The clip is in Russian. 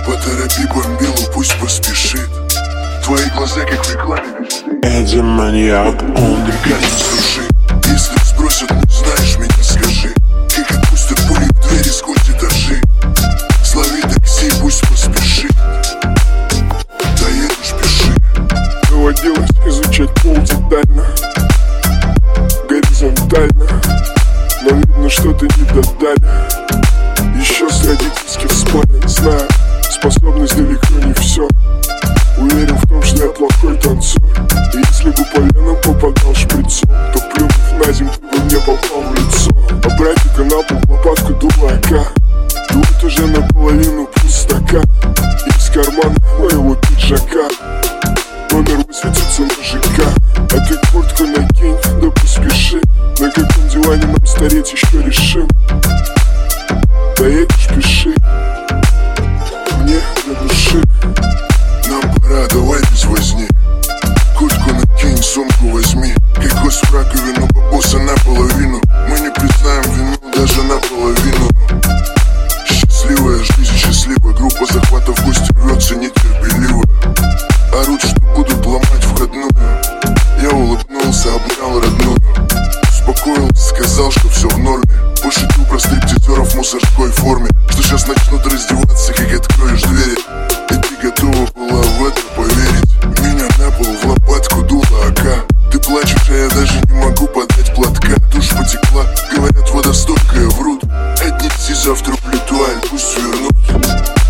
Поторопи бомбилу, пусть поспешит. Твои глаза как в рекламе. Эдди маньяк, он Кажется, слушай, если спросят, не знаешь меня, скажи. Как отпустят пули в двери, сквозь этажи. Слови такси, пусть поспешит. Доедешь, пиши. доводилось изучать пол детально, горизонтально, но видно, что-то не додали. Еще с родительских спален знаю, способность далеко не все. Уверен в том, что я плохой танцор. И если бы по венам попадал шприцом, то плюнув на землю, бы мне попал в лицо. А братика на пол в лопатку дурака. И вот уже наполовину пустока. Из кармана моего пиджака номер высветится на ЖК. А ты куртку накинь, да поспеши. На каком диване нам стареть еще решим. Доедешь, пиши. Мне на души. Нам пора, давай без возни. Куртку накинь, сумку возьми. Как гость в раковину, бабоса наполовину. Мы не признаем вину даже наполовину. Счастливая жизнь, счастливая группа захвата в гости рвется нетерпеливо. Орут, что будут ломать входную. Я улыбнулся, обнял родную. Успокоился, сказал, что все в норме. Пошутил про стриптизеров в мусорской форме. Что сейчас начнут раздеваться, как откроешь двери. И ты готова была в это поверить. Меня на пол в лопатку дула АК. Ты плачешь, а я даже не могу подать платка. Душ потекла, говорят, водостойкая, врут. Отнеси завтра в плитуаль, пусть вернут.